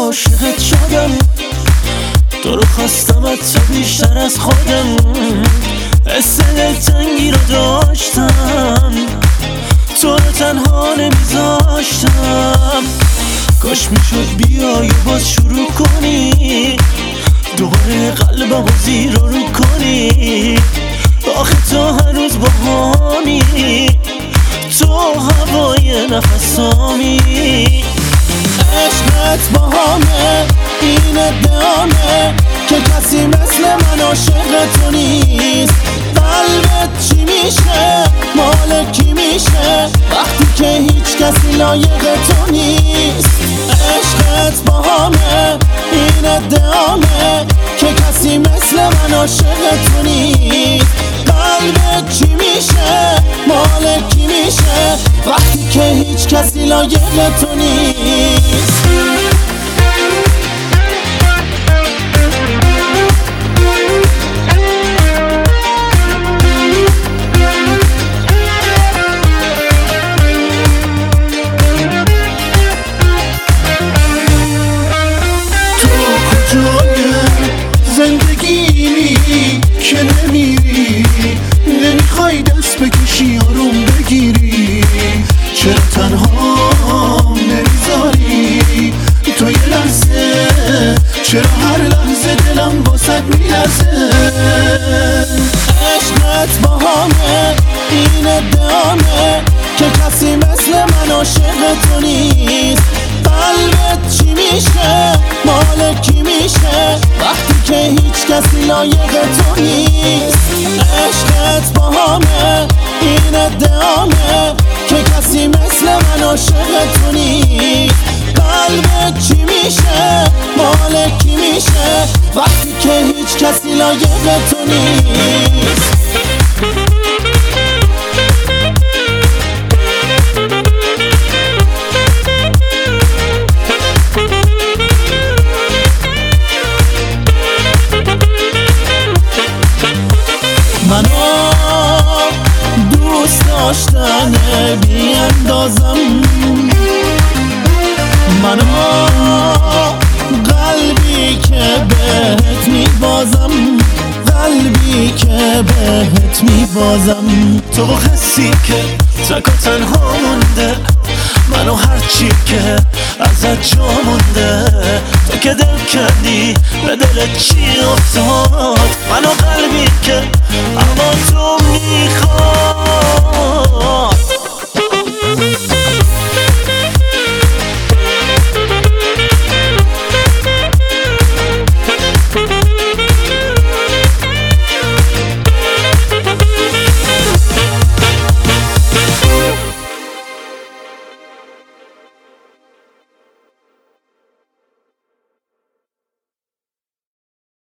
عاشقت شدم، تو رو خواستم حتی بیشتر از خودم. حس دلتنگی رو داشتم، تو رو تنها نمیذاشتم. کاش میشد بیای باز شروع کنی، دوباره قلبم رو زیر رو کنی. آخه تو هنوز باهامی، تو هوای نفسامی. عشقت باهامه، این ادعامه که کسی مثل من عاشق تو نیست. قلبت چی میشه، مال کی میشه وقتی که هیچ کسی لایق تو نیست. عشقت باهامه، این ادعامه که کسی مثل من عاشق تو نیست. قلبت چی میشه، مال کی میشه وقتی که هیچ کسی لایق تو نیست. زندگی که نمیری، نمیخوای دست بکشی آروم بگیری. چرا تنها نمیذاری تو یه لحظه؟ چرا هر لحظه دلم واسد میلرزه؟ عشقت باهامه، این ادعامه که کسی مثل من عاشق تو نیست. قلبت چی میشه، مال کی میشه وقتی که هیچ کسی لایق تو نیست. عشقت باهامه، این ادعامه که کسی مثل من عاشق تو نیست. قلبت چی میشه، مال کی میشه وقتی که هیچ کسی لایق تو نیست. منو دوست داشتنه بی اندازم، منو قلبی که بهت میبازم، قلبی که بهت میبازم. تو حسی که تک و تنها مونده، منو هرچی که ازت جا مونده. تو که دل کردی به دل چی افتاد، منو قلبی که اما تو میخواد.